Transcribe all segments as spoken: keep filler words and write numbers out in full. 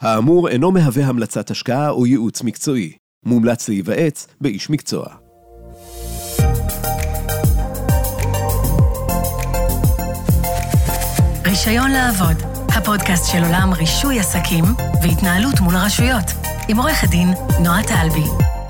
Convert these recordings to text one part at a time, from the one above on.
האמור אינו מהווה המלצת השקעה או ייעוץ מקצועי. מומלץ להיוועץ באיש מקצוע. רישיון לעבוד, הפודקאסט של עולם רישוי עסקים והתנהלות מול הרשויות, עם עורך הדין נועה טלבי.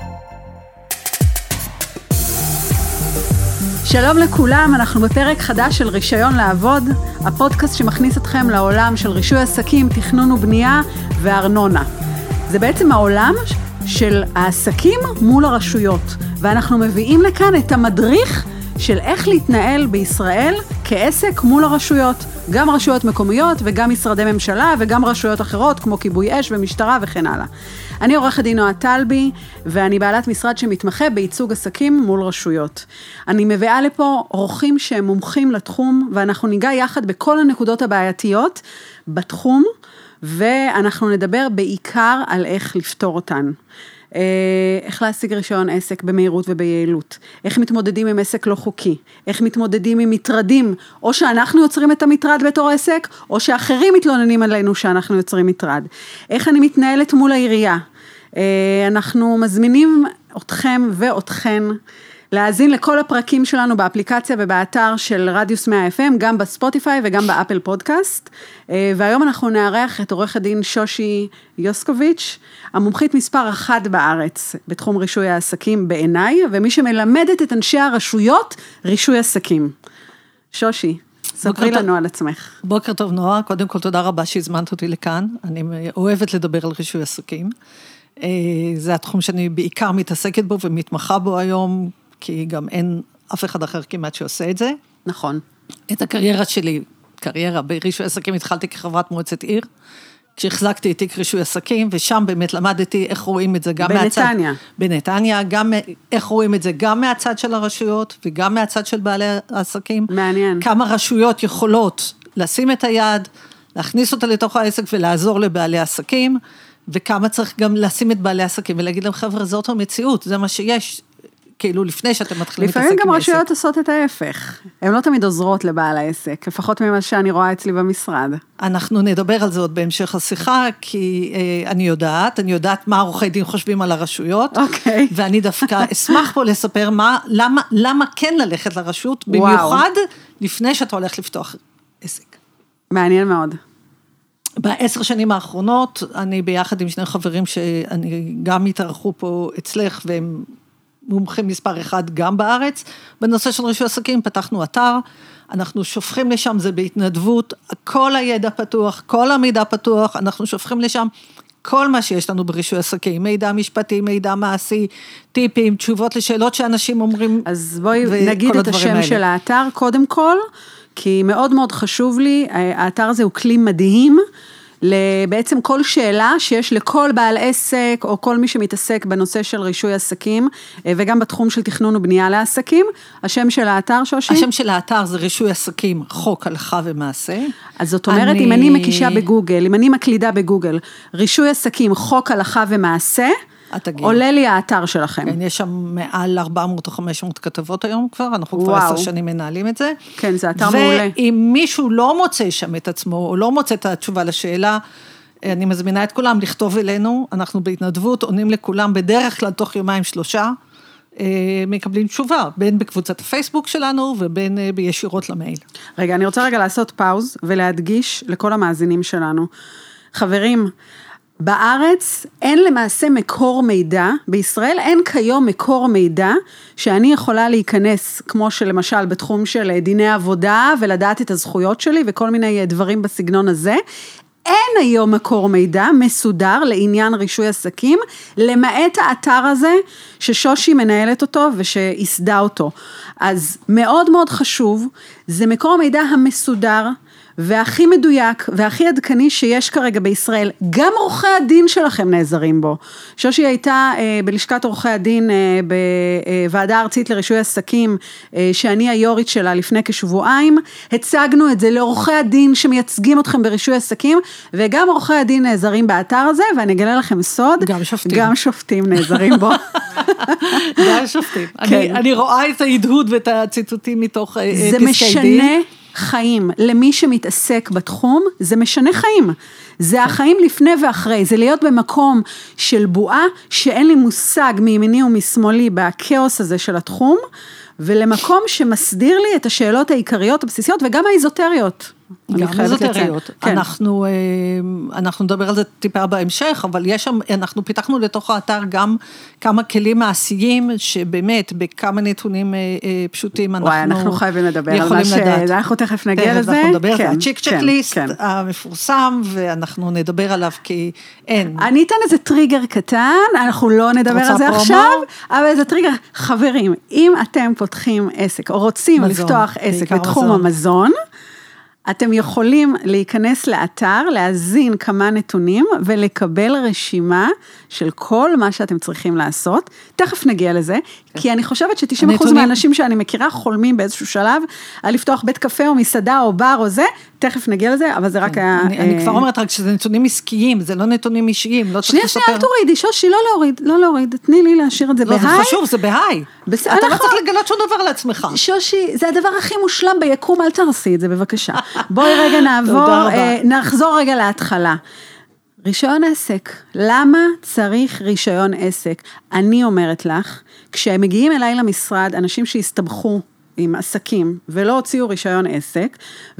שלום לכולם, אנחנו בפרק חדש של רישיון לעבוד, הפודקאסט שמכניס אתכם לעולם של רישוי עסקים, תכנון ובנייה וארנונה. זה בעצם העולם של העסקים מול הרשויות, ואנחנו מביאים לכאן את המדריך של איך להתנהל בישראל כעסק מול הרשויות, גם רשויות מקומיות וגם משרדי ממשלה וגם רשויות אחרות כמו כיבוי אש ומשטרה וכן הלאה. אני עורכת דין נועה טלבי ואני בעלת משרד שמתמחה בייצוג עסקים מול רשויות. אני מביאה לפה אורחים שהם מומחים לתחום ואנחנו ניגע יחד בכל הנקודות הבעייתיות בתחום ואנחנו נדבר בעיקר על איך לפתור אותן. איך להשיג רישיון עסק במהירות וביעילות, איך מתמודדים עם עסק לא חוקי, איך מתמודדים עם מטרדים, או שאנחנו יוצרים את המטרד בתור עסק, או שאחרים מתלוננים עלינו שאנחנו יוצרים מטרד. איך אני מתנהלת מול העירייה. אנחנו מזמינים אתכם ואתכן להאזין לכל הפרקים שלנו באפליקציה ובאתר של רדיוס מאה אף אם, גם בספוטיפיי וגם באפל פודקאסט. והיום אנחנו נארח את עורך הדין שושי יוסקוביץ', המומחית מספר אחת בארץ בתחום רישוי העסקים בעיניי, ומי שמלמדת את אנשי הרשויות רישוי עסקים. שושי, ספרי לנו על עצמך. בוקר טוב נועה, קודם כל תודה רבה שהזמנת אותי לכאן, אני אוהבת לדבר על רישוי עסקים. זה התחום שאני בעיקר מתעסקת בו ומתמחה בו היום, כי גם אין אף אחד אחר כמעט שעושה את זה. נכון. את הקריירה שלי, קריירה ברישוי עסקים, התחלתי כחברת מועצת עיר, כשהחזקתי את תיק רישוי עסקים, ושם באמת למדתי איך רואים את זה גם מהצד... בנתניה. בנתניה, גם איך רואים את זה גם מהצד של הרשויות, וגם מהצד של בעלי העסקים. מעניין. כמה רשויות יכולות לשים את היד, להכניס אותה לתוך העסק ולעזור לבעלי העסקים, וכמה צריך גם לשים את בעלי העסקים ולהגיד להם, חבר'ה, זאת המציאות, זה מה שיש. כאילו לפני שאתם מתחילים להתעסק עם העסק. לפעמים גם רשויות עושות את ההפך. הן לא תמיד עוזרות לבעל העסק, לפחות ממה שאני רואה אצלי במשרד. אנחנו נדבר על זה עוד בהמשך השיחה, כי אה, אני יודעת, אני יודעת מה עורכי דין חושבים על הרשויות, אוקיי. ואני דווקא אשמח פה לספר מה, למה, למה כן ללכת לרשות, במיוחד לפני שאתה הולך לפתוח עסק. מעניין מאוד. בעשר שנים האחרונות, אני ביחד עם שני חברים שאני גם התארחו פה אצלך, והם מומחים מספר אחד גם בארץ, בנושא של רישוי עסקים פתחנו אתר, אנחנו שופכים לשם, זה בהתנדבות, כל הידע פתוח, כל המידע פתוח, אנחנו שופכים לשם כל מה שיש לנו ברישוי עסקים, מידע משפטי, מידע מעשי, טיפים, תשובות לשאלות שאנשים אומרים. אז בואי נגיד את השם של האתר קודם כל, כי מאוד מאוד חשוב לי, האתר הזה הוא כלי מדהים, בעצם כל שאלה שיש לכל בעל עסק, או כל מי שמתעסק בנושא של רישוי עסקים, וגם בתחום של תכנון ובנייה לעסקים, השם של האתר, שושי? השם של האתר זה רישוי עסקים, חוק, הלכה ומעשה. אז זאת אומרת, אני... אם אני מקישה בגוגל, אם אני מקלידה בגוגל, רישוי עסקים, חוק, הלכה ומעשה, עולה לי האתר שלכם. כן, יש שם מעל ארבע מאות או חמש מאות כתבות היום כבר, אנחנו כבר עשר שנים מנהלים את זה. כן, זה אתר מעולה. ואם מישהו לא מוצא שם את עצמו, או לא מוצא את התשובה לשאלה, אני מזמינה את כולם לכתוב אלינו, אנחנו בהתנדבות, עונים לכולם בדרך כלל תוך יומיים שלושה, מקבלים תשובה, בין בקבוצת הפייסבוק שלנו, ובין בישירות למייל. רגע, אני רוצה רגע לעשות פאוז, ולהדגיש לכל המאזינים שלנו. חברים, בארץ אין למעשה מקור מידע, בישראל אין כיום מקור מידע, שאני יכולה להיכנס, כמו שלמשל בתחום של דיני עבודה, ולדעת את הזכויות שלי, וכל מיני דברים בסגנון הזה, אין היום מקור מידע מסודר לעניין רישוי עסקים, למעט האתר הזה ששושי מנהלת אותו ושהסדה אותו. אז מאוד מאוד חשוב, זה מקור המידע המסודר, והכי מדויק והכי עדכני שיש כרגע בישראל, גם עורכי הדין שלכם נעזרים בו. שושי הייתה אה, בלשכת עורכי הדין אה, בוועדה ארצית לרישוי עסקים, אה, שאני היורית שלה לפני כשבועיים, הצגנו את זה לעורכי הדין שמייצגים אתכם ברישוי עסקים, וגם עורכי הדין נעזרים באתר הזה, ואני אגלה לכם סוד, גם שופטים, גם שופטים נעזרים בו. גם שופטים. כן. אני, אני רואה את ההדהוד ואת הציטוטים מתוך פסקי דין. זה משנה חיים למי שמתעסק בתחום, זה משנה חיים. זה החיים לפני ואחרי, זה להיות במקום של בועה, שאין לי מושג מימיני ומשמאלי בהכאוס הזה של התחום, ולמקום שמסדיר לי את השאלות העיקריות הבסיסיות, וגם האיזוטריות. גם האיזוטריות. אנחנו, אנחנו נדבר על זה טיפה בהמשך, אבל יש שם, אנחנו פיתחנו לתוך האתר גם כמה כלים מעשיים, שבאמת בכמה נתונים פשוטים אנחנו יכולים לדעת. וואי, אנחנו חייבים לדבר על מה ש... אנחנו תכף נגיע לזה. אנחנו נדבר על זה, הצ'יק צ'ק ליסט המפורסם, ואנחנו נדבר עליו כי אין. אני אתן איזה טריגר קטן, אנחנו לא נדבר על זה עכשיו, אבל זה טריגר, חברים, אם אתם פותחים עסק, או רוצים לפתוח עסק בתחום המזון, אתם יכולים להיכנס לאתר, להזין כמה נתונים, ולקבל רשימה של כל מה שאתם צריכים לעשות. תכף נגיע לזה, כי אני חושבת ש-תשעים אחוז מהאנשים שאני מכירה חולמים באיזשהו שלב, על לפתוח בית קפה או מסעדה או בר או זה, תכף נגיע לזה, אבל זה רק היה... אני כבר אומרת רק שזה נתונים עסקיים, זה לא נתונים אישיים, לא צריך לספר. שנייה, שנייה, אל תורידי, שושי, לא להוריד, לא להוריד, תני לי להשאיר את זה בהיי. לא, זה חשוב, זה בהיי. אתה לא צריך לגלות שום דבר לעצמך. שושי, זה הדבר הכי מושלם ביקום, אל תרסי את זה, בבקשה. בואי רגע נעבור, נחזור רגע להתחלה. רישיון עסק, למה צריך רישיון עסק? אני אומרת לך, כשהם מגיעים אליי למשרד, אנשים שהסתבכו עם עסקים, ולא הוציאו רישיון עסק,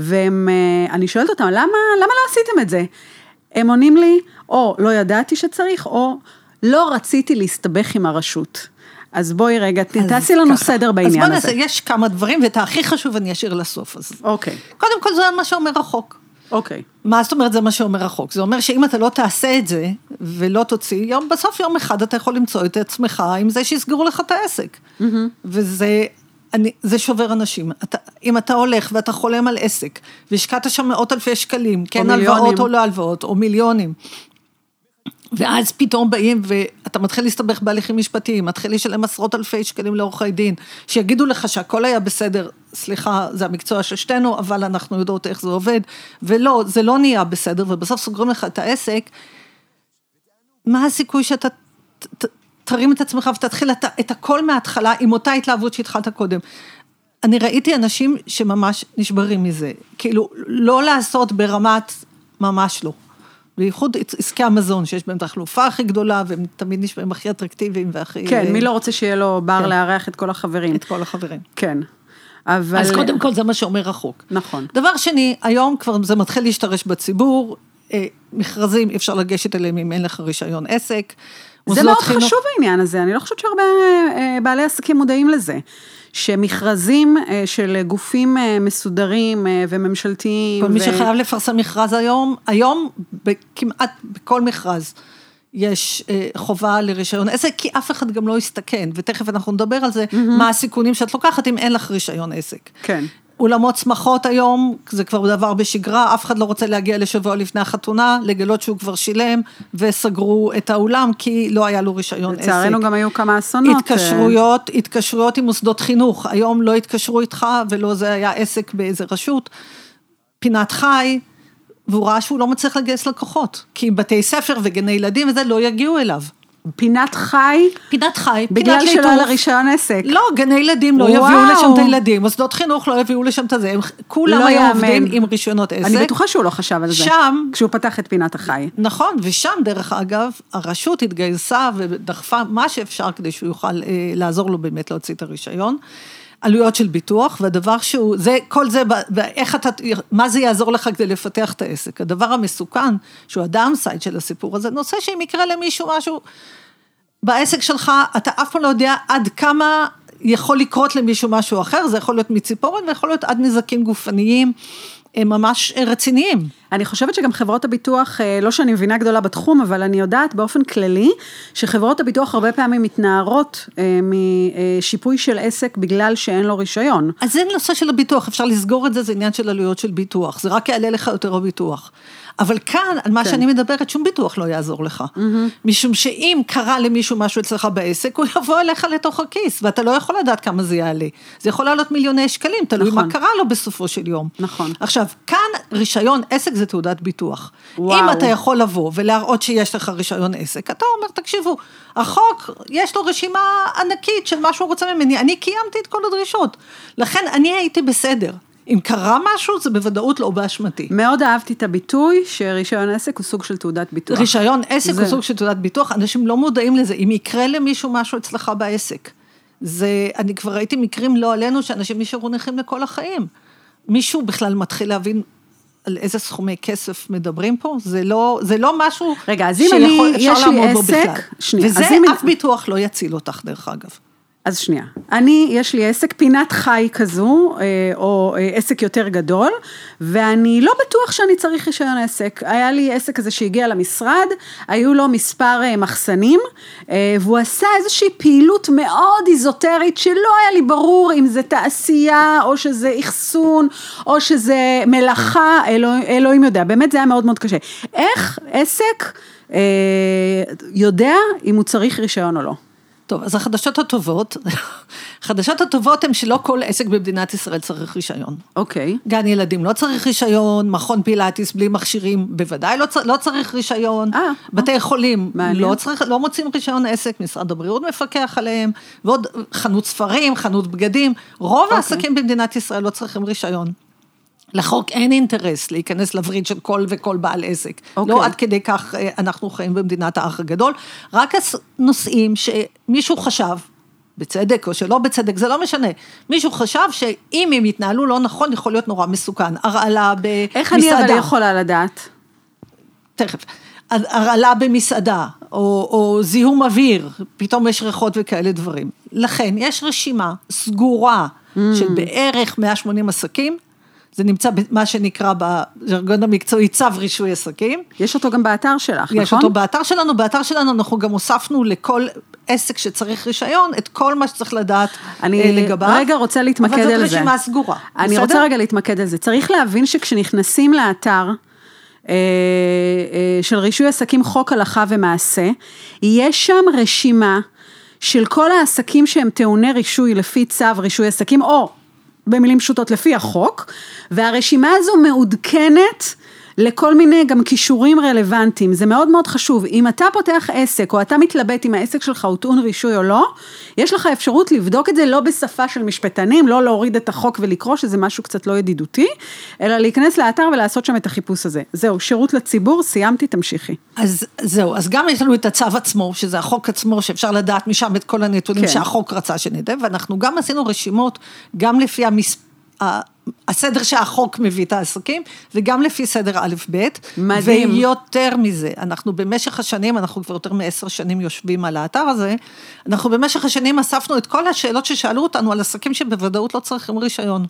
ואני שואלת אותם, למה, למה לא עשיתם את זה? הם עונים לי, או לא ידעתי שצריך, או לא רציתי להסתבך עם הרשות. אז בואי רגע, תעשי לנו סדר בעניין הזה. אז בוא נעשה, יש כמה דברים, ואת הכי חשוב אני אשאיר לסוף. אז אוקיי. קודם כל זה מה שאומר החוק. אוקיי. מה זאת אומרת זה מה שאומר החוק? זה אומר שאם אתה לא תעשה את זה, ולא תוציא, יום, בסוף יום אחד אתה יכול למצוא את עצמך, עם זה שיסגרו לך את העסק. וזה, אני, זה שובר אנשים. אתה, אם אתה הולך ואתה חולם על עסק, והשקעת שם מאות אלפי שקלים, כן הלוואות או לא הלוואות, או מיליונים, ואז פתאום באים, ואתה מתחיל להסתבך בהליכים משפטיים, מתחיל לשלם עשרות אלפי שקלים לעורכי דין, שיגידו לך שהכל היה בסדר, סליחה, זה המקצוע של שתינו, אבל אנחנו יודעות איך זה עובד, ולא, זה לא נהיה בסדר, ובסוף סוגרים לך את העסק, מה הסיכוי שאתה ת, תרים את עצמך, ותתחיל את, את הכל מההתחלה, עם אותה התלהבות שהתחלת קודם. אני ראיתי אנשים שממש נשברים מזה, כאילו, לא לעשות ברמת, ממש לא. בייחוד עסקי המזון, שיש בהם תחלופה הכי גדולה, והם תמיד נשמעים הכי אטרקטיביים והכי... כן, מי לא רוצה שיהיה לו בר לארח את כל החברים. את כל החברים. כן. אבל... אז קודם כל זה מה שאומר החוק. נכון. דבר שני, היום כבר זה מתחיל להשתרש בציבור, מכרזים אפשר לגשת אליהם אם אין לך רישיון עסק. זה מאוד חשוב העניין הזה, אני לא חושבת שהרבה בעלי עסקים מודעים לזה. שמכרזים של גופים מסודרים וממשלתיים. כל מי שחייב לפרסם מכרז היום, היום כמעט בכל מכרז יש חובה לרישיון עסק, כי אף אחד גם לא יסתכן, ותכף אנחנו נדבר על זה, מה הסיכונים שאת לוקחת אם אין לך רישיון עסק. כן. אולמות שמחות היום, זה כבר דבר בשגרה, אף אחד לא רוצה להגיע לשבוע לפני החתונה, לגלות שהוא כבר שילם, וסגרו את האולם, כי לא היה לו רישיון עסק. לצערנו גם היו כמה אסונות. התקשרויות, התקשרויות עם מוסדות חינוך, היום לא התקשרו איתך, ולא זה היה עסק באיזה רשות, פינת חי, והוא ראה שהוא לא מצליח לגייס לקוחות, כי בתי ספר וגני ילדים וזה לא יגיעו אליו. פינת חי? פינת חי. בגלל שלא על הרישיון עסק. לא, גני ילדים לא יביאו לשם את הילדים, מוסדות חינוך לא יביאו לשם את זה, כולם היו עובדים עם רישיונות עסק. אני בטוחה שהוא לא חשב על זה. שם, כשהוא פתח את פינת החי. נכון, ושם דרך אגב, הרשות התגייסה ודחפה מה שאפשר כדי שהוא יוכל לעזור לו באמת להוציא את הרישיון. עלויות של ביטוח, והדבר שהוא, זה, כל זה, ואיך אתה, מה זה יעזור לך כדי לפתח את העסק? הדבר המסוכן, שהוא הדאונסייד של הסיפור הזה, נושא שאם יקרה למישהו משהו, בעסק שלך, אתה אף פעם לא יודע עד כמה יכול לקרות למישהו משהו אחר, זה יכול להיות מציפורן, ויכול להיות עד נזקים גופניים, הם ממש רציניים. אני חושבת שגם חברות הביטוח, לא שאני מבינה גדולה בתחום, אבל אני יודעת באופן כללי, שחברות הביטוח הרבה פעמים מתנערות משיפוי של עסק, בגלל שאין לו רישיון. אז זה נושא של הביטוח, אפשר לסגור את זה, זה עניין של עלויות של ביטוח, זה רק יעלה לך יותר הביטוח. אבל כאן, על מה כן. שאני מדברת, שום ביטוח לא יעזור לך. Mm-hmm. משום שאם קרה למישהו משהו אצלך בעסק, הוא יבוא אליך לתוך הכיס, ואתה לא יכול לדעת כמה זה יעלה. זה יכול לעלות מיליוני שקלים, תלוי נכון. מה קרה לו בסופו של יום. נכון. עכשיו, כאן רישיון עסק זה תעודת ביטוח. וואו. אם אתה יכול לבוא ולהראות שיש לך רישיון עסק, אתה אומר, תקשיבו, החוק, יש לו רשימה ענקית של מה שהוא רוצה ממני, אני קיימתי את כל הדרישות. לכן אני הייתי בסדר. אם קרה משהו, זה בוודאות לא באשמתי. מאוד אהבתי את הביטוי, שרישיון עסק הוא סוג של תעודת ביטוח. רישיון עסק זה... הוא סוג של תעודת ביטוח, אנשים לא מודעים לזה, אם יקרה למישהו משהו אצלך בעסק. זה, אני כבר ראיתי מקרים לא עלינו, שאנשים נשארו נכים לכל החיים. מישהו בכלל מתחיל להבין על איזה סכומי כסף מדברים פה, זה לא, זה לא משהו רגע, אז אם אני, יש לי עסק, שנייה, וזה אף אם... ביטוח לא יציל אותך דרך אגב. אז שנייה, אני, יש לי עסק, פינת חי כזו, או עסק יותר גדול, ואני לא בטוח שאני צריך רישיון עסק. היה לי עסק כזה שהגיע למשרד, היו לו מספר מחסנים, והוא עשה איזושהי פעילות מאוד איזוטרית, שלא היה לי ברור אם זה תעשייה, או שזה אחסון, או שזה מלאכה, אלוה, אלוהים יודע, באמת זה היה מאוד מאוד קשה. איך עסק יודע אם הוא צריך רישיון או לא? טוב, אז החדשות הטובות, החדשות הטובות הן שלא כל עסק במדינת ישראל צריך רישיון. אוקיי. גן ילדים לא צריך רישיון, מכון פילאטיס בלי מכשירים, בוודאי לא, לא צריך רישיון, אה, בתי אה. חולים מעניין. לא, צריך, לא מוצאים רישיון עסק, משרד הבריאות מפקח עליהם, ועוד חנות ספרים, חנות בגדים, רוב אוקיי. העסקים במדינת ישראל לא צריכים רישיון. לחוק אין אינטרס להיכנס לווריד של כל וכל בעל עסק. אוקיי. לא עד כדי כך אנחנו חיים במדינת האח הגדול, רק הנושאים שמישהו חשב, בצדק או שלא בצדק, זה לא משנה. מישהו חשב שאם הם יתנהלו לא נכון, יכול להיות נורא מסוכן. הרעלה במסעדה. איך אני אבל יכולה לדעת? תכף. הרעלה במסעדה, או, או זיהום אוויר, פתאום יש ריחות וכאלה דברים. לכן, יש רשימה סגורה mm. של בערך מאה ושמונים עסקים, זה נמצא במה שנקרא בז'רגון המקצועי צו רישוי עסקים. יש אותו גם באתר שלך, נכון? יש אותו באתר שלנו, באתר שלנו אנחנו גם הוספנו לכל עסק שצריך רישיון, את כל מה שצריך לדעת לגביו. אני רגע רוצה להתמקד על זה. אבל זאת רשימה סגורה. אני בסדר? רוצה רגע להתמקד על זה. צריך להבין שכשנכנסים לאתר של רישוי עסקים חוק הלכה ומעשה, יש שם רשימה של כל העסקים שהם טעוני רישוי לפי צו רישוי עסקים, או במילים פשוטות לפי החוק, והרשימה הזו מעודכנת לכל מיני גם קישורים רלוונטיים, זה מאוד מאוד חשוב, אם אתה פותח עסק, או אתה מתלבט אם העסק שלך הוא טעון רישוי או לא, יש לך אפשרות לבדוק את זה לא בשפה של משפטנים, לא להוריד את החוק ולקרוא, שזה משהו קצת לא ידידותי, אלא להיכנס לאתר ולעשות שם את החיפוש הזה. זהו, שירות לציבור, סיימתי, תמשיכי. אז זהו, אז גם יש לנו את הצו עצמו, שזה החוק עצמו, שאפשר לדעת משם את כל הנתונים כן. שהחוק רצה שנדע, ואנחנו גם עשינו רשימות, גם לפי המספר, הסדר שהחוק מביא את העסקים, וגם לפי סדר א' ב', מדהים. ויותר מזה, אנחנו במשך השנים, אנחנו כבר יותר מעשר שנים יושבים על האתר הזה, אנחנו במשך השנים אספנו את כל השאלות ששאלו אותנו על עסקים שבוודאות לא צריכים רישיון.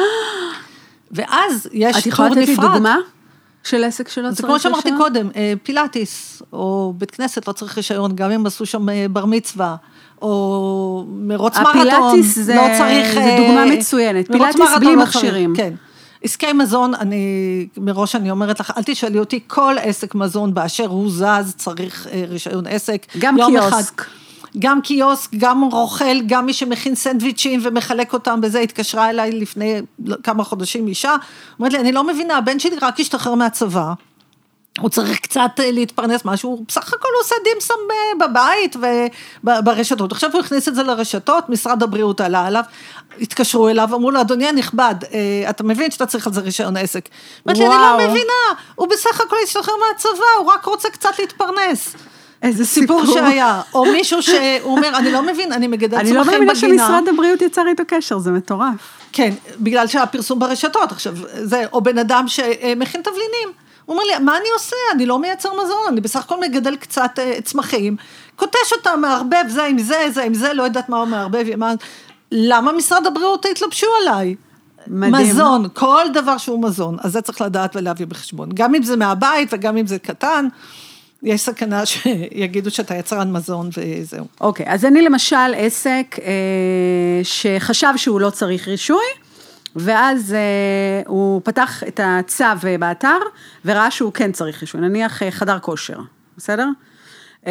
ואז יש את טור נפרד. את יכולה לתת לי דוגמה של עסק שלא צריך רישיון? זה כמו שאמרתי קודם, פילאטיס, או בית כנסת לא צריך רישיון, גם אם עשו שם בר מצווה, או מרוץ מרתון, הפילאטיס זה, לא צריך, זה דוגמה מצוינת, פילאטיס בלי מכשירים. כן. עסקי מזון, אני, מראש אני אומרת לך, אל תשאלי אותי, כל עסק מזון באשר הוא זז, צריך רישיון עסק. גם קיוסק. אחד, גם קיוסק, גם רוכל, גם מי שמכין סנדוויצ'ים ומחלק אותם בזה, התקשרה אליי לפני כמה חודשים אישה, אומרת לי, אני לא מבינה, הבן שלי רק השתחרר מהצבא, הוא צריך קצת להתפרנס משהו, בסך הכל הוא עושה דימסם בבית וברשתות. עכשיו הוא הכניס את זה לרשתות, משרד הבריאות עלה עליו, התקשרו אליו, אמרו לו, אדוני הנכבד, אתה מבין שאתה צריך על זה רישיון עסק? אמרתי לי, אני לא מבינה, הוא בסך הכל השתחרר מהצבא, הוא רק רוצה קצת להתפרנס. איזה סיפור שהיה, או מישהו שהוא אומר, אני לא מבין, אני מגדל צמחים בגינה. אני לא מבינה שמשרד הבריאות יצר איתו קשר, זה מטורף. כן, בגלל שהפרסום ברשתות, עכשיו, זה, או בן אדם שמכין תבלינים. הוא אומר לי, מה אני עושה? אני לא מייצר מזון, אני בסך הכל מגדל קצת צמחים, קוטש אותם, מערבב זה עם זה, זה עם זה, לא יודעת מה הוא מערבב, למה משרד הבריאות התלבשו עליי? מדהים. מזון, כל דבר שהוא מזון, אז זה צריך לדעת ולהביא בחשבון. גם אם זה מהבית וגם אם זה קטן, יש סכנה שיגידו שאתה יצרן מזון וזהו. אוקיי, אז אני למשל עסק שחשב שהוא לא צריך רישוי, ואז אה, הוא פתח את הצו באתר, וראה שהוא כן צריך רישוי, נניח חדר כושר, בסדר? אה,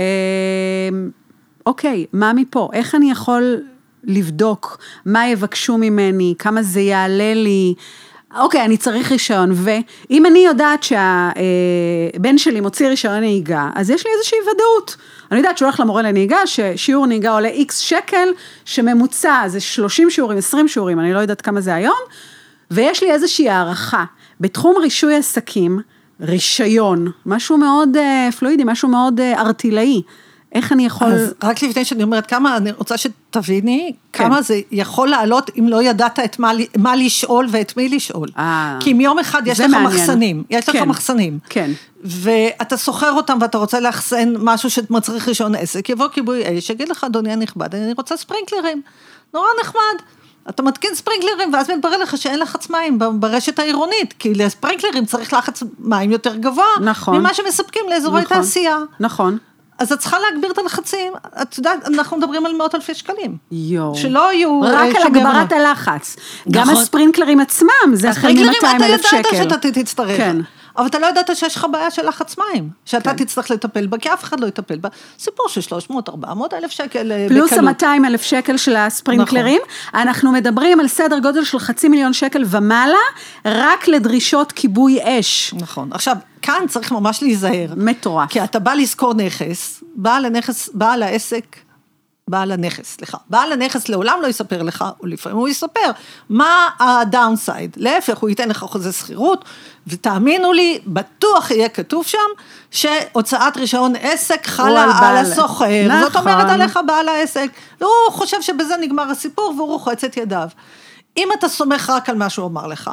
אוקיי, מה מפה? איך אני יכול לבדוק מה יבקשו ממני, כמה זה יעלה לי? אוקיי, אני צריך רישיון, ואם אני יודעת שהבן שלי מוציא רישיון נהיגה, אז יש לי איזושהי ודאות. אני יודעת שהוא הולך למורה לנהיגה, ששיעור נהיגה עולה X שקל, שממוצע זה שלושים שיעורים, עשרים שיעורים, אני לא יודעת כמה זה היום, ויש לי איזושהי הערכה, בתחום רישוי עסקים, רישיון, משהו מאוד פלואידי, משהו מאוד ארטילאי, איך אני יכול... אז רק לפני שאני אומרת כמה, אני רוצה שתביני, כן. כמה זה יכול לעלות אם לא ידעת את מה, מה לשאול ואת מי לשאול. אה, כי מיום אחד יש לך מעניין. מחסנים, יש כן. לך מחסנים. כן. ואתה סוחר אותם ואתה רוצה לאחסן משהו שמצריך רישיון עסק, יבוא כיבוי אש, יגיד לך, אדוני הנכבד, אני רוצה ספרינקלרים. נורא נחמד. אתה מתקין ספרינקלרים, ואז מתברר לך שאין לחץ מים ברשת העירונית, כי לספרינקלרים צריך לחץ מים יותר גבוה, נכון. ממה שמספקים לאזורי נכון. תעשייה. נכון. אז את צריכה להגביר את הלחצים, את יודעת, אנחנו מדברים על מאות אלפי שקלים. יו. שלא יהיו... רק על הגברת הלחץ. גם נכון. הספרינקלרים עצמם, זה החל מ-מאתיים אלף שקל. אתה ידעת שאתה תצטרך. כן. אבל אתה לא ידעת שיש לך בעיה של לחץ מים, שאתה כן. תצטרך לטפל בה, כי אף אחד לא יטפל בה. סיפור של שלוש מאות עד ארבע מאות אלף שקל בקלות. פלוס ה-מאתיים אלף שקל של הספרינקלרים, נכון. אנחנו מדברים על סדר גודל של חצי מיליון שקל ומעלה, רק לדרישות כיבוי אש. נכון. עכשיו, כאן צריך ממש להיזהר. מטורף. כי אתה בא לזכור נכס, בעל הנכס, בעל העסק, בעל הנכס, סליחה. בעל הנכס לעולם לא יספר לך, או לפעמים הוא יספר, מה הדאונסייד. להפך, הוא ייתן לך חוזה שכירות, ותאמינו לי, בטוח יהיה כתוב שם, שהוצאת רישיון עסק חלה על, על הסוחר. נכון. זאת אומרת עליך בעל העסק. והוא חושב שבזה נגמר הסיפור, והוא רוחץ את ידיו. אם אתה סומך רק על מה שהוא אמר לך,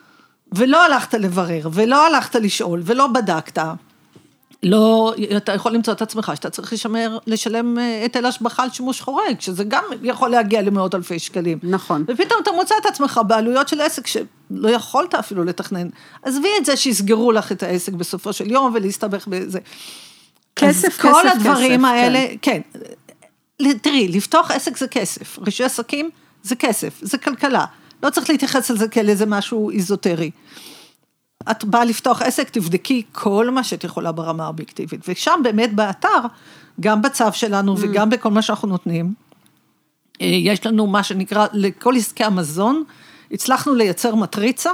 ולא הלכת לברר, ולא הלכת לשאול, ולא בדקת, לא, אתה יכול למצוא את עצמך, שאתה צריך לשמר, לשלם היטל השבחה על שימוש חורג, שזה גם יכול להגיע למאות אלפי שקלים. נכון. ופתאום אתה מוצא את עצמך בעלויות של עסק, שלא יכולת אפילו לתכנן. עזבי את זה שיסגרו לך את העסק בסופו של יום, ולהסתבך בזה. כסף, כסף, כל הדברים כסף, האלה, כן. כן. תראי, לפתוח עסק זה כסף, רישוי עסקים זה כסף, זה כלכלה. לא צריך להתייחס על זה כאל איזה משהו איזוטרי. את באה לפתוח עסק, תבדקי כל מה שאת יכולה ברמה האובייקטיבית, ושם באמת באתר, גם בצו שלנו mm. וגם בכל מה שאנחנו נותנים, יש לנו מה שנקרא, לכל עסקי המזון, הצלחנו לייצר מטריצה,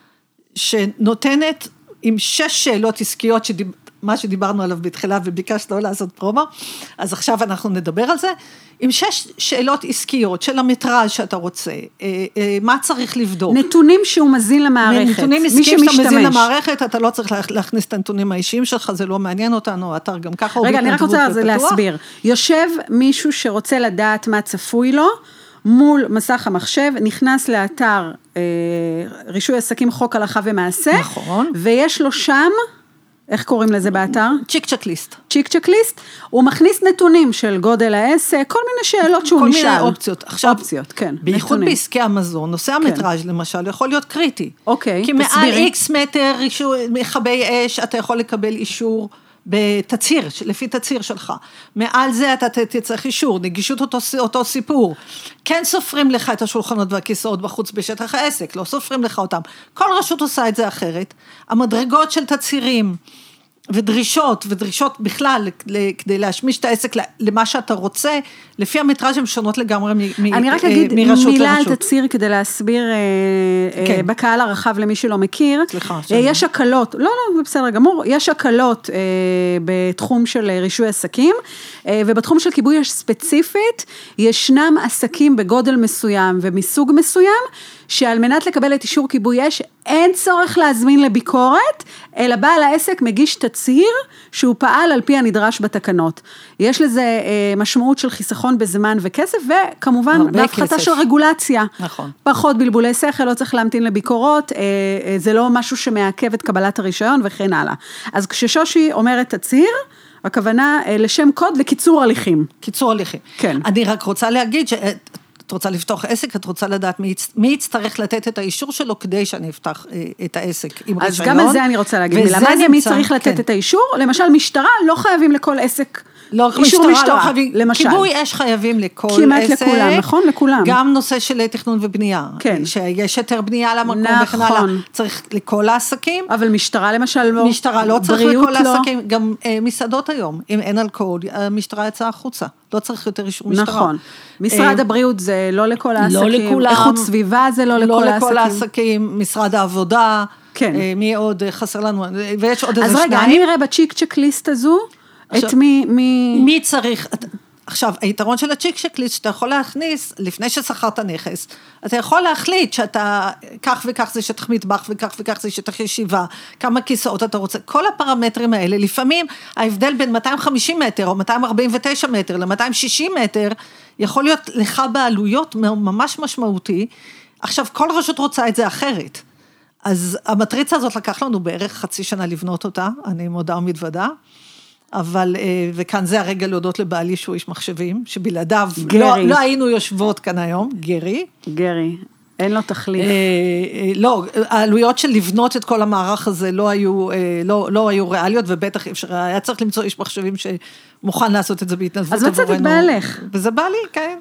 שנותנת עם שש שאלות עסקיות, שדיב... מה שדיברנו עליו בתחילה, וביקשת לא לעשות פרומו, אז עכשיו אנחנו נדבר על זה, עם שש שאלות עסקיות של המטראז' שאתה רוצה, מה צריך לבדוק. נתונים שהוא מזין למערכת. נתונים עסקיים שאתה מזין למערכת, אתה לא צריך להכניס את הנתונים האישיים שלך, זה לא מעניין אותנו, האתר גם ככה הוא רגע, אני רק רוצה להסביר. יושב מישהו שרוצה לדעת מה צפוי לו, מול מסך המחשב, נכנס לאתר אה, רישוי עסקים חוק הלכה ומעשה, נכון. ויש לו שם... איך קוראים לזה באתר? צ'יק צ'ק ליסט. צ'יק צ'ק ליסט, הוא מכניס נתונים של גודל העסק, כל מיני שאלות שהוא נשאל. כל מיני אופציות. עכשיו, אופציות, כן. בייחוד בעסקי המזון, נושא המטראז' למשל, יכול להיות קריטי. אוקיי, כי מעל איקס מטר, מכבי אש, אתה יכול לקבל אישור בתצהיר, לפי תצהיר שלך. מעל זה אתה תצטרך אישור, נגישות אותו, אותו סיפור. כן סופרים לך את השולחנות והכיסאות בחוץ בשטח העסק, לא סופרים לך אותם. כל רשות עושה את זה אחרת. המדרגות של תצהירים ודרישות, ודרישות בכלל, כדי להשמיש את העסק למה שאתה רוצה, לפי המטראז' הן שונות לגמרי מרשות לרשות. אני רק אגיד מילה על תצהיר כדי להסביר כן. בקהל הרחב למי שלא מכיר. סליחה. יש הקלות, לא, לא, זה בסדר גמור, יש הקלות בתחום של רישוי עסקים, ובתחום של כיבוי אש ספציפית, ישנם עסקים בגודל מסוים ומסוג מסוים, שעל מנת לקבל את אישור כיבוי אש, אין צורך להזמין לביקורת, אלא בעל העסק מגיש תצהיר, שהוא פעל על פי הנדרש בתקנות. יש לזה משמעות של חיסכון בזמן וכסף, וכמובן בהפחתה של רגולציה. נכון. פחות בלבולי שכל, לא צריך להמתין לביקורות, זה לא משהו שמעכב את קבלת הרישיון וכן הלאה. אז כששושי אומרת תצהיר, הכוונה לשם קוד לקיצור הליכים. קיצור הליכים. כן. אני רק רוצה להגיד ש... את רוצה לפתוח עסק, את רוצה לדעת מי, מי יצטרך לתת את האישור שלו, כדי שאני אפתח את העסק עם אז רישיון. גם על זה אני רוצה להגיד מילה. מה זה מי צריך לתת כן. את האישור? למשל, משטרה לא חייבים לכל עסק לא, אישור משטרה, משטרה, לא חייבים, למשל. כיבוי אש חייבים לכל כמעט עסק. כמעט לכולם, נכון? לכולם. גם נושא של תכנון ובנייה. כן. שיש יותר בנייה למקום נכון. וכן הלאה. צריך לכל העסקים. אבל משטרה למשל לא. משטרה לא צריך לכל לא. העסקים. גם אה, מסעדות היום, אם אין אלכוהול, המשטרה יצאה החוצה. לא צריך יותר אישור משטרה. נכון. משרד הבריאות זה לא לכל העסקים. לא לכולם. איכות סביבה זה לא לכל העסקים. לא לכל העסקים. משרד העבודה. כן. מי עוד חסר לנו? ויש עוד איזה שניים. אז רגע, אני אראה בצ'יק צ'ק ליסט הזו, את מי, מי... מי צריך... עכשיו, היתרון של הצ'יק צ'קליסט, שאתה יכול להכניס, לפני ששכרת נכס, אתה יכול להחליט שאתה, כך וכך זה שטח מטבח, וכך וכך זה שטח ישיבה, כמה כיסאות אתה רוצה, כל הפרמטרים האלה, לפעמים ההבדל בין מאתיים וחמישים מטר, או מאתיים ארבעים ותשע מטר, ל-מאתיים וששים מטר, יכול להיות לך בעלויות ממש משמעותי. עכשיו, כל רשות רוצה את זה אחרת. אז המטריצה הזאת לקח לנו בערך חצי שנה לבנות אותה, אני מודה ומתוודה, אבל, וכאן זה הרגע להודות לבעלי שהוא איש מחשבים, שבלעדיו לא, לא היינו יושבות כאן היום, גרי. גרי, אין לו תחליף. לא, העלויות של לבנות את כל המערך הזה לא היו, לא, לא היו ריאליות, ובטח אפשר, היה צריך למצוא איש מחשבים שמוכן לעשות את זה בהתנדבות. אז מצאת את בעלך. וזה בעלי, כן.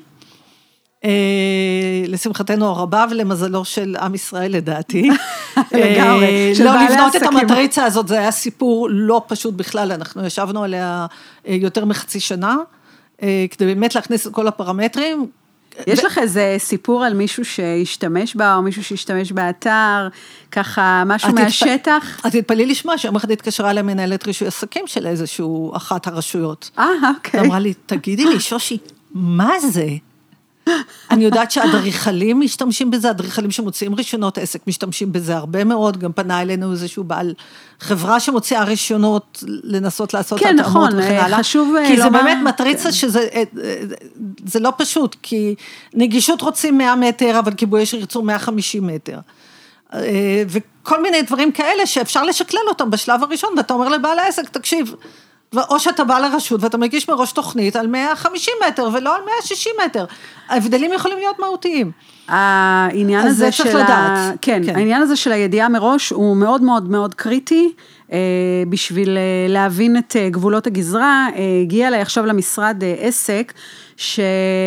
לשמחתנו הרבה ולמזלו של עם ישראל לדעתי. לגמרי. לא לבנות את המטריצה הזאת, זה היה סיפור לא פשוט בכלל, אנחנו ישבנו עליה יותר מחצי שנה, כדי באמת להכניס את כל הפרמטרים. יש לך איזה סיפור על מישהו שהשתמש בה, או מישהו שהשתמש באתר, ככה משהו מהשטח? את תתפלאי לשמוע, שיום אחד התקשרה למנהלת רישוי עסקים של איזשהו אחת הרשויות. אה, אוקיי. אמרה לי, תגידי לי, שושי, מה זה? אני יודעת שהאדריכלים משתמשים בזה, האדריכלים שמוציאים רישיונות עסק משתמשים בזה הרבה מאוד, גם פנה אלינו איזשהו בעל חברה שמוציאה רישיונות לנסות לעשות כן, התאמות נכון, וכן הלאה. חשוב כי זה לומר... באמת מטריצה כן. שזה זה לא פשוט, כי נגישות רוצים מאה מטר, אבל כיבוי אש ירצו מאה וחמישים מטר. וכל מיני דברים כאלה שאפשר לשקלל אותם בשלב הראשון, ואתה אומר לבעל העסק, תקשיב, או שאתה בא לרשות ואתה מגיש מראש תוכנית על מאה וחמישים מטר ולא על מאה ושישים מטר. ההבדלים יכולים להיות מהותיים. העניין הזה של ה... כן, כן. העניין הזה של הידיעה מראש הוא מאוד מאוד מאוד קריטי, בשביל להבין את גבולות הגזרה. הגיע אליי עכשיו למשרד עסק, שהוא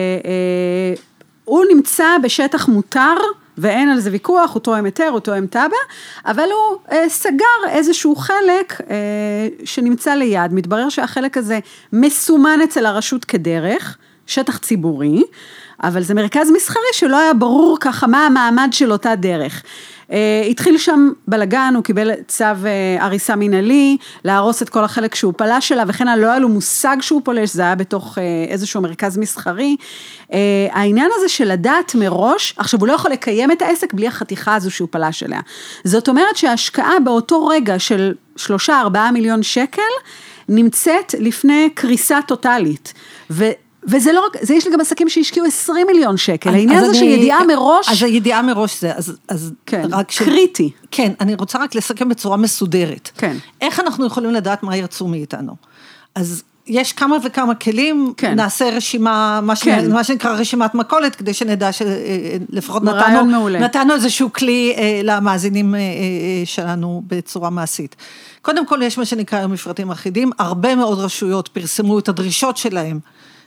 נמצא בשטח מותר, ואין על זה ויכוח, הוא תואם היתר, הוא תואם טאבה, אבל הוא אה, סגר איזשהו חלק אה, שנמצא ליד, מתברר שהחלק הזה מסומן אצל הרשות כדרך, שטח ציבורי, אבל זה מרכז מסחרי שלא היה ברור ככה מה המעמד של אותה דרך. אה, התחיל שם בלגן, הוא קיבל צו אה, הריסה מנהלי, להרוס את כל החלק שהוא פלש שלה, וכן לא היה לו מושג שהוא פולש, זה היה בתוך אה, איזשהו מרכז מסחרי. אה, העניין הזה של לדעת מראש, עכשיו הוא לא יכול לקיים את העסק בלי החתיכה הזו שהוא פלש אליה. זאת אומרת שההשקעה באותו רגע של שלושה, ארבעה מיליון שקל, נמצאת לפני קריסה טוטלית, ו... וזה לא רק, זה יש לי גם עסקים שהשקיעו עשרים מיליון שקל, העניין הזה של ידיעה מראש. אז הידיעה מראש זה, אז, אז כן, רק קריטי. ש... כן, אני רוצה רק לסכם בצורה מסודרת. כן. איך אנחנו יכולים לדעת מה ירצו מאיתנו? אז יש כמה וכמה כלים, כן. נעשה רשימה, מה, כן. ש... מה שנקרא רשימת מקולת, כדי שנדע שלפחות נתנו, נתנו איזשהו כלי אה, למאזינים אה, אה, שלנו בצורה מעשית. קודם כל יש מה שנקרא היום מפרטים אחידים, הרבה מאוד רשויות פרסמו את הדרישות שלהם,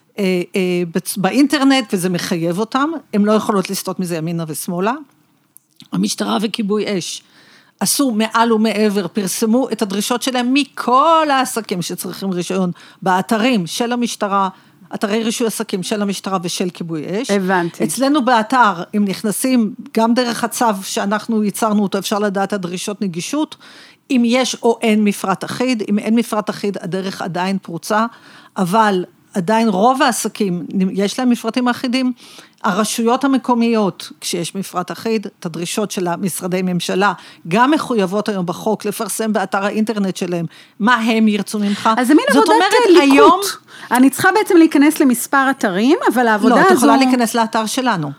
באינטרנט, וזה מחייב אותם, הם לא יכולות לסטות מזה ימינה ושמאלה. המשטרה וכיבוי אש עשו מעל ומעבר, פרסמו את הדרישות שלהם מכל העסקים שצריכים רישיון, באתרים של המשטרה, אתרי רישוי עסקים של המשטרה ושל כיבוי אש. הבנתי. אצלנו באתר, אם נכנסים, גם דרך הצו שאנחנו ייצרנו אותו, אפשר לדעת הדרישות נגישות, אם יש או אין מפרט אחיד, אם אין מפרט אחיד, הדרך עדיין פרוצה, אבל עדיין רוב העסקים, יש להם מפרטים אחידים, הרשויות המקומיות, כשיש מפרט אחיד, את הדרישות של המשרדי ממשלה, גם מחויבות היום בחוק, לפרסם באתר האינטרנט שלהם, מה הם ירצו ממך. אז זה מין עבודת ליקוט. היום, אני צריכה בעצם להיכנס למספר אתרים, אבל העבודה הזו... לא, את יכולה להיכנס לאתר שלנו.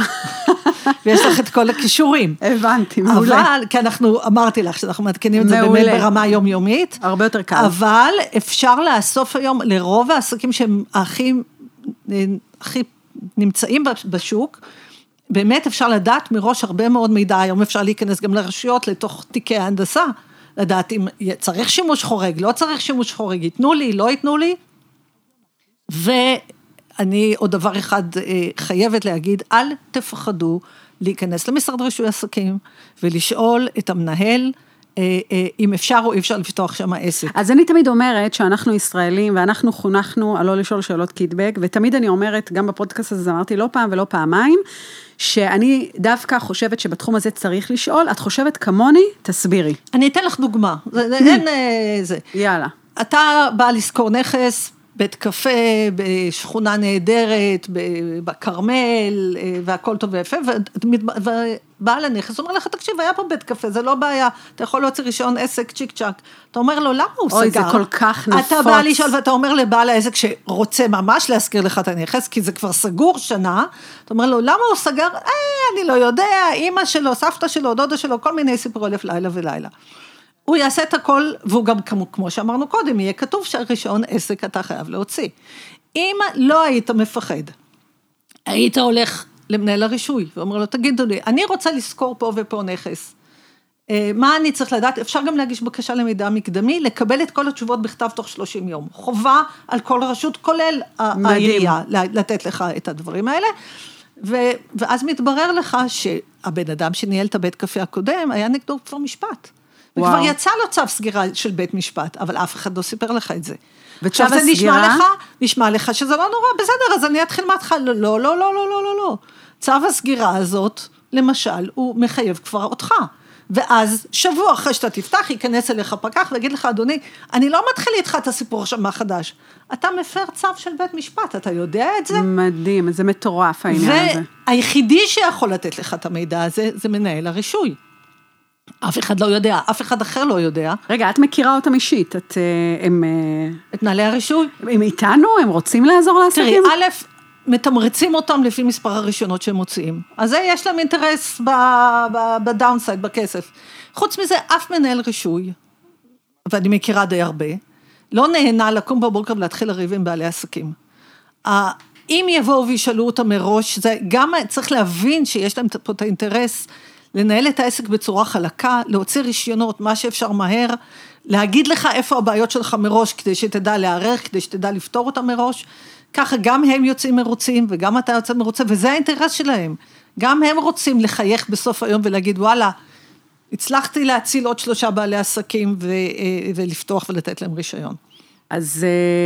ויש לך את כל הכישורים. הבנתי, מעולה. אבל, כי אנחנו, אמרתי לך, שאנחנו מתקנים את זה באמת ברמה יומיומית. הרבה יותר קל. אבל אפשר לאסוף היום לרוב העסקים שהם הכי, הכי נמצאים בשוק, באמת אפשר לדעת מראש הרבה מאוד מידע, היום אפשר להיכנס גם לרשויות, לתוך תיקי ההנדסה, לדעת אם צריך שימוש חורג, לא צריך שימוש חורג, ייתנו לי, לא ייתנו לי, ו... אני עוד דבר אחד חייבת להגיד, אל תפחדו להיכנס למשרד רישוי עסקים, ולשאול את המנהל, אם אפשר או אי אפשר לפתוח שם העסק. אז אני תמיד אומרת שאנחנו ישראלים, ואנחנו חונכנו על לא לשאול שאלות קיטבק, ותמיד אני אומרת, גם בפודקאסט הזה אמרתי לא פעם ולא פעמיים, שאני דווקא חושבת שבתחום הזה צריך לשאול, את חושבת כמוני, תסבירי. אני אתן לך דוגמה, אין זה. יאללה. אתה בא לזכור נכס, בית קפה, בשכונה נהדרת, בכרמל, והכל טוב ויפה, ובעל הנכס אומר לך, תקשיב, היה פה בית קפה, זה לא בעיה, אתה יכול להוציא רישיון עסק, צ'יק צ'ק, אתה אומר לו, למה הוא סגר? אוי, זה כל כך נפוץ. אתה בא לשאול, ואתה אומר לבעל העסק, שרוצה ממש להזכיר לך את הנכס, כי זה כבר סגור שנה, אתה אומר לו, למה הוא סגר? אה, אני לא יודע, אמא שלו, סבתא שלו, דודה שלו, כל מיני סיפורי אלף לילה ולילה. הוא יעשה את הכל, והוא גם כמו, כמו שאמרנו קודם, יהיה כתוב שהרישיון עסק אתה חייב להוציא. אם לא היית מפחד, היית הולך למנהל הרישוי, ואומר לו, תגידו לי, אני רוצה לזכור פה ופה נכס. מה אני צריך לדעת? אפשר גם להגיש בקשה למידע מקדמי, לקבל את כל התשובות בכתב תוך שלושים יום. חובה על כל רשות, כולל העירייה, לתת לך את הדברים האלה. ו- ואז מתברר לך שהבן אדם שניהל את הבית קפה הקודם, היה נגדו כבר משפט. וכבר וואו. יצא לו צו סגירה של בית משפט, אבל אף אחד לא סיפר לך את זה. וצו הסגירה? זה נשמע לך, נשמע לך שזה לא נורא, בסדר, אז אני אתחיל מהתחלה, לא, לא, לא, לא, לא, לא, לא. צו הסגירה הזאת, למשל, הוא מחייב כבר אותך. ואז שבוע אחרי שאתה תפתח, ייכנס אליך פקח, ויגיד לך, אדוני, אני לא מתחיל איתך את הסיפור עכשיו מהחדש. אתה מפר צו של בית משפט, אתה יודע את זה? מדהים, זה מטורף העניין הזה. והיחידי שיכול לתת לך את המידע הזה, זה מנהל הרישוי. אף אחד לא יודע, אף אחד אחר לא יודע. רגע, את מכירה אותם אישית, את, הם... את מנהלי הרישוי? הם איתנו, הם רוצים לעזור לעסקים? תראי, א', מתמרצים אותם לפי מספר הרישיונות שהם מוציאים. אז זה יש להם אינטרס בדאונסייד, בכסף. חוץ מזה, אף מנהל רישוי, ואני מכירה די הרבה, לא נהנה לקום בבוקר ולהתחיל לריב עם בעלי עסקים. אם יבואו וישאלו אותם מראש, זה גם צריך להבין שיש להם פה את האינטרס, לנהל את העסק בצורה חלקה, להוציא רישיונות, מה שאפשר מהר, להגיד לך איפה הבעיות שלך מראש, כדי שתדע להערך, כדי שתדע לפתור אותם מראש, ככה גם הם יוצאים מרוצים, וגם אתה יוצא מרוצה, וזה האינטרס שלהם. גם הם רוצים לחייך בסוף היום, ולהגיד, וואלה, הצלחתי להציל עוד שלושה בעלי עסקים, ו- ולפתוח ולתת להם רישיון. אז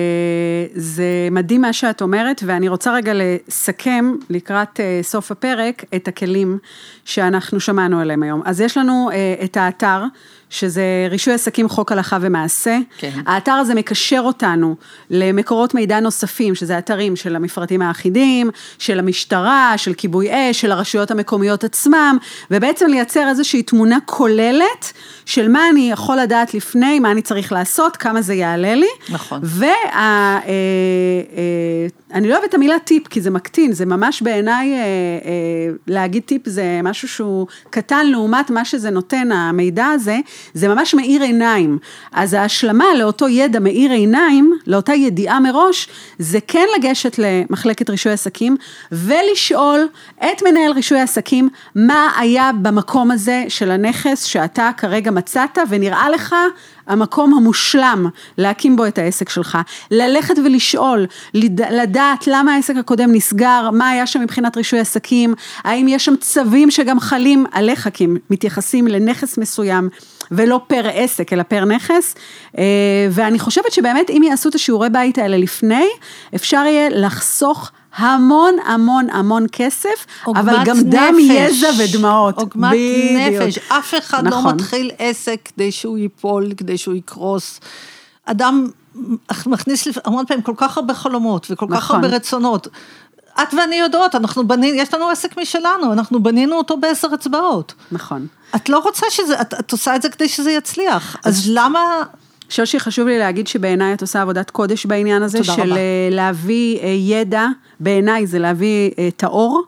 זה מדהים מה שאת אומרת, ואני רוצה רגע לסכם לקראת סוף הפרק את הכלים שאנחנו שמענו עליהם היום. אז יש לנו את האתר, שזה רישוי עסקים חוק הלכה ומעשה. כן. האתר הזה מקשר אותנו למקורות מידע נוספים, שזה אתרים של המפרטים האחידים, של המשטרה, של כיבוי אש, של הרשויות המקומיות עצמם, ובעצם לייצר איזושהי תמונה כוללת של מה אני יכול לדעת לפני, מה אני צריך לעשות, כמה זה יעלה לי. נכון. ואני לא אוהבת את המילה טיפ, כי זה מקטין, זה ממש בעיניי, להגיד טיפ זה משהו שהוא קטן לעומת מה שזה נותן, המידע הזה, זה ממש מאיר עיניים. אז ההשלמה לאותו ידע מאיר עיניים, לאותה ידיעה מראש, זה כן לגשת למחלקת רישוי עסקים, ולשאול את מנהל רישוי עסקים, מה היה במקום הזה של הנכס שאתה כרגע מצאת, ונראה לך המקום המושלם להקים בו את העסק שלך, ללכת ולשאול, לדעת למה העסק הקודם נסגר, מה היה שם מבחינת רישוי עסקים, האם יש שם צווים שגם חלים עליך, כי הם מתייחסים לנכס מסוים, ולא פר עסק, אלא פר נכס, ואני חושבת שבאמת אם יעשו את השיעורי בית האלה לפני, אפשר יהיה לחסוך המון המון המון כסף, אבל גם נפש. דם יזע ודמעות. עוגמת נפש, אף אחד נכון. לא מתחיל עסק כדי שהוא ייפול, כדי שהוא יקרוס. אדם מכניס המון פעמים כל כך הרבה חלומות, וכל נכון. כך הרבה רצונות. את ואני יודעות, אנחנו בנינו, יש לנו עסק משלנו, אנחנו בנינו אותו בעשר אצבעות. נכון. את לא רוצה שזה, את, את עושה את זה כדי שזה יצליח. אז, אז למה... שושי, חשוב לי להגיד שבעיניי את עושה עבודת קודש בעניין הזה, של רבה. להביא ידע, בעיניי זה להביא את האור,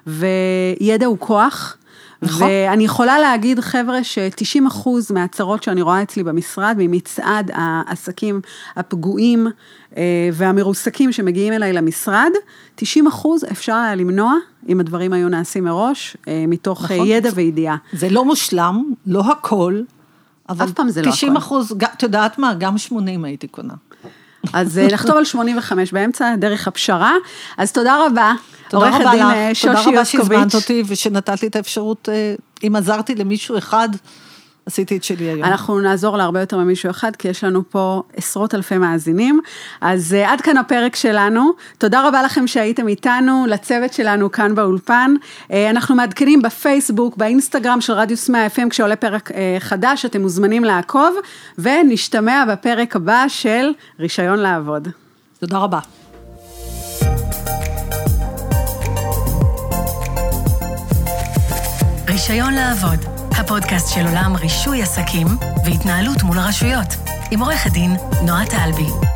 וידע הוא כוח, נכון. ואני יכולה להגיד, חבר'ה, ש-תשעים אחוז מהצרות שאני רואה אצלי במשרד, ממצעד העסקים הפגועים והמרוסקים שמגיעים אליי למשרד, תשעים אחוז אפשר היה למנוע, אם הדברים היו נעשים מראש, מתוך נכון. ידע וידיעה. זה לא מושלם, לא הכל, אבל אף פעם זה לא הכל. תשעים אחוז, את יודעת מה? גם שמונים הייתי קונה. אז לחתום על שמונים וחמש באמצע, דרך הפשרה. אז תודה רבה. תודה רבה לך, תודה רבה שהזמנת אותי, ושנתת לי את האפשרות, אם עזרתי למישהו אחד, עשיתי את שלי היום. אנחנו נעזור להרבה יותר ממישהו אחד, כי יש לנו פה עשרות אלפי מאזינים. אז עד כאן הפרק שלנו. תודה רבה לכם שהייתם איתנו, לצוות שלנו כאן באולפן. אנחנו מעדכנים בפייסבוק, באינסטגרם של רדיוס מאה אף אם, כשעולה פרק חדש, אתם מוזמנים לעקוב, ונשתמע בפרק הבא של רישיון לעבוד. תודה רבה. רישיון לעבוד, הפודקאסט של עולם רישוי עסקים והתנהלות מול הרשויות, עם עורך הדין נועה טלבי.